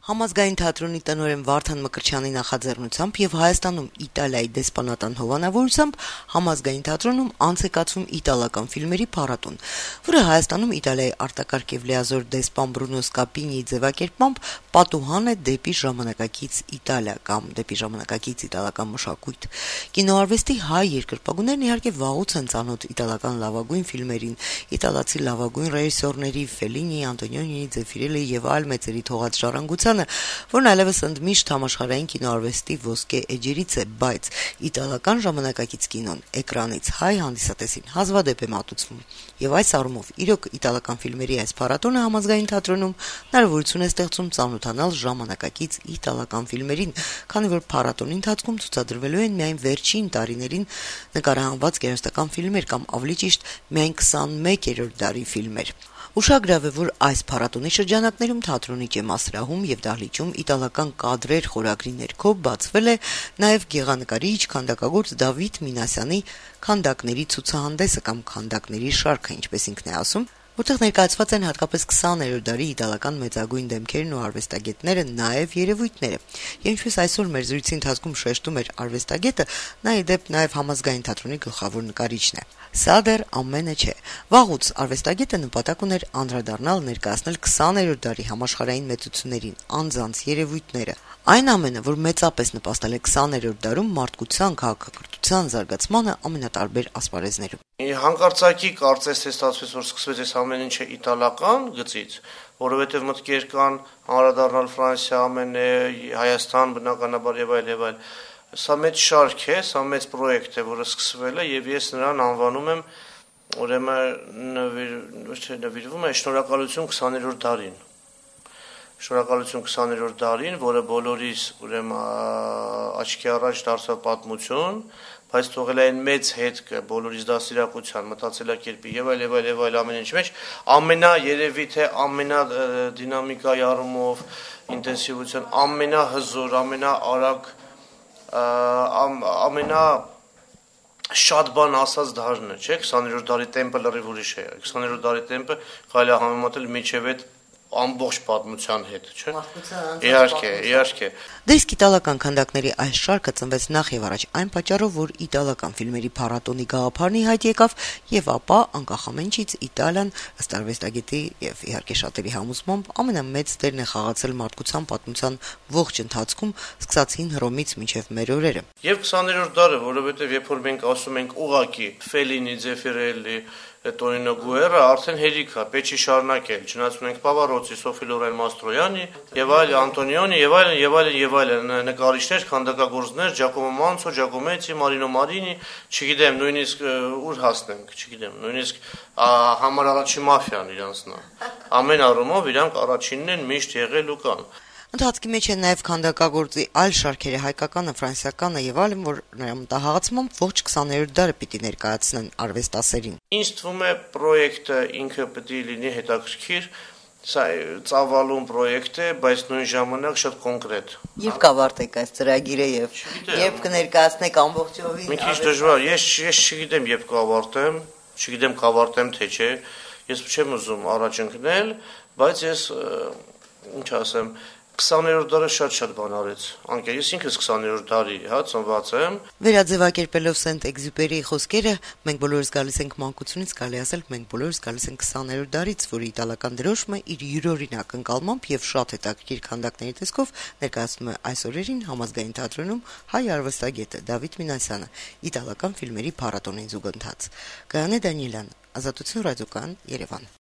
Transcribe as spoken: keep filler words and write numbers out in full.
Համազգային թատրոնի տնօրեն Վարդան Մկրտչյանի նախաձեռնությամբ եւ Հայաստանում Իտալիայի դեսպանատան հովանավորությամբ Համազգային թատրոնում անց է կացվում իտալական ֆիլմերի փառատոն, որը Հայաստանում Իտալիայի արտակարգ եւ լիազոր դեսպան Բրունո Սկապինիի ձևակերպմամբ պատուհան է դեպի ժամանակակից Իտալիա կամ դեպի ժամանակակից իտալական մշակույթ։ Կինոարվեստի հայ երկրպագուներն իհարկե վաղուց են ծանոթ իտալական լավագույն ֆիլմերին, իտալացի լավագույն ռեժիսորների Ֆելինի, Անտոնիոնի, Ձեֆիրելի եւ այլ մեծերի թողած ժառանգության, որն այլևս ընդմիշտ համաշխարհային կինոարվեստի ոսկե էջերից է, բայց իտալական ժամանակակից կինոն էկրանից հայ հանդիսատեսին հազվադեպ է մատուցվում։ Եվ այս առումով իրոք իտալական ֆիլմերի այս փառատոնը Համազգային թատրոնում հնարավորություն է ստեղծում ծանոթանալ ժամանակակից իտալական ֆիլմերին, քանի որ փառատոնի ընթացքում ցուցադրվելու են միայն վերջին տարիներին նկարահանված գեղարվեստական ֆիլմեր կամ ավելի ճիշտ միայն քսանմեկերորդ դարի ֆիլմեր։ Ուշագրավ է, որ այս փառատոնի շրջանակներում թատրոնի ջեմասրահում եւ դահլիճում իտալական կադրեր խորագրի ներքո բացվել է նաեւ գեղանկարիչ քանդակագործ Դավիթ Մինասյանի քանդակների ցուցահանդեսը կամ քանդակների շարքը, ինչպես ինքն է ասում, որտեղ ներկայացված են հատկապես քսաներորդ դարի իտալական մեծագույն դեմքերն ու արվեստագետները, նաեւ երևույթները։ Եվ ինչպես այսօր մեր զրույցի ընթացքում շեշտում էր արվեստագետը, նա ի դեպ նաեւ Համազգային թատրոնի գլխավոր նկարիչն է։ Սա դեռ ամենը չէ։ Վաղուց արվեստագետը նպատակ ուներ անդրադառնալ ներկայացնել քսաներորդ դարի համաշխարհային մեծություններին, անձանց երևույթները։ Այն ամենը, որ մեծապես նպաստել է քսաներորդ դարում մարդկության քաղաքակրթության զարգացմանը ամենատարբեր ասպարեզներում։ Հանկարծակի կարծես թե ստացվեց, որ սկսվեց այս ամեն ինչը իտալական գծից, որովհետև մտքեր կան անդրադառնալ Ֆրանսիա, ամենը Հայաստան, բնականաբար եւ այլ եւ այլ։ Սա մեծ շարք է, սա մեծ պրոյեկտ է, որը սկսվել է եւ ես նրան անվանում եմ ուրեմն նվիրվում է շնորհակալություն քսաներորդ դարին։ Շնորհակալություն քսաներորդ դարին, որը բոլորիս ուրեմն աչքի առաջ դարձավ պատմություն, բայց թողել է այն մեծ հետքը բոլորիս դաստիարակության, մտածելակերպի եւ այլ եւ այլ եւ այլ ամեն ինչ մեջ, ամենա երևի թե ամենա դինամիկայի առումով, ինտենսիվության, ամենահզոր, ամենաարագ, ամենա շատ բան ասած դարն է, չէ՞, քսաներորդ դարի տեմպը լրիվ ուրիշ է։ քսաներորդ դարի տեմպը կարելի է համեմատել միջև այդ ամբողջ պատմության հետ, չէ՞։ Իհարկե, իհարկե։ Դե իսկ իտալական քանդակների այս շարքը ծնվեց նախ եւ առաջ այն պատճառով, որ իտալական ֆիլմերի փառատոնի գաղափարն ի հայտ եկավ, եւ ապա անկախ ամենից Իտալիան ըստ արվեստագետի եւ իհարկե շատերի համոզմամբ ամենամեծ դերն է խաղացել մարդկության պատմության ողջ ընթացքում, սկսած հին Հռոմից մինչեւ մեր օրերը։ Եվ քսաներորդ դարը, որովհետեւ երբ որ մենք ասում ենք ուղակի Ֆելինի, Ձեֆիրելի, Տոնինո Գուերա, արդեն հերիք է, պետք է շարունակել, չնայած ունենք Պավարոցի, Սոֆի Լորեն Մաստրոյանի եւ այլ Անտոնիոնի եւ այլն եւ այլն եւ այլն նկարիչներ, քանդակագործներ, Ջակոմո Մանցո, Ջակոմեցի, Մարինո Մարինի, չգիտեմ, նույնիսկ ուր հասնենք, չգիտեմ, նույնիսկ համար առաջի մաֆիան իրանցն է։ Ամեն առումով իրանք առաջինն են միշտ եղել ու կան։ Ընթացքի մեջ է նաև քանդակագործի այլ շարքերը, հայկականը, ֆրանսիականը եւ այլն, որ նրա մտահղացմամբ ողջ քսաներորդ դարը պիտի ներկայացնեն արվեստասերին։ Ինձ թվում է պրոյեկտը ինքը պիտի լինի հետաքրքիր, սա ծավալուն պրոյեկտ է, բայց նույն ժամանակ շատ կոնկրետ։ Եվ կավարտեք այս ծրագիրը եւ եւ կներկայացնեք ամբողջովին։ Մի քիչ դժվար, ես ես չգիտեմ երբ կավարտեմ, չգիտեմ կավարտեմ թե չէ, ես չեմ ուզում առաջ ընկնել, բայց ես ինչ ասեմ, քսաներորդ դարը շատ-շատ բան արեց։ Անկե ես ինքս քսաներորդ դարի, հա, ծնված եմ։ Վերաձևակերպելով Սենտ-Էքզյուպերիի խոսքերը, մենք բոլորս գալիս ենք մանկությունից, կարելի ասել, մենք բոլորս գալիս ենք քսաներորդ դարից, որի իտալական դրոշմը իր յուրօրինակ ընկալմամբ եւ շատ հետաքրքիր քանդակների տեսքով ներկայացնում է այս օրերին Համազգային թատրոնում հայ արվեստագետը Դավիթ Մինասյանը իտալական ֆիլմերի փառատոնին զուգընթաց։ Գայանե Դանիելյան, Ազատություն ռադիոկայան, Երևան։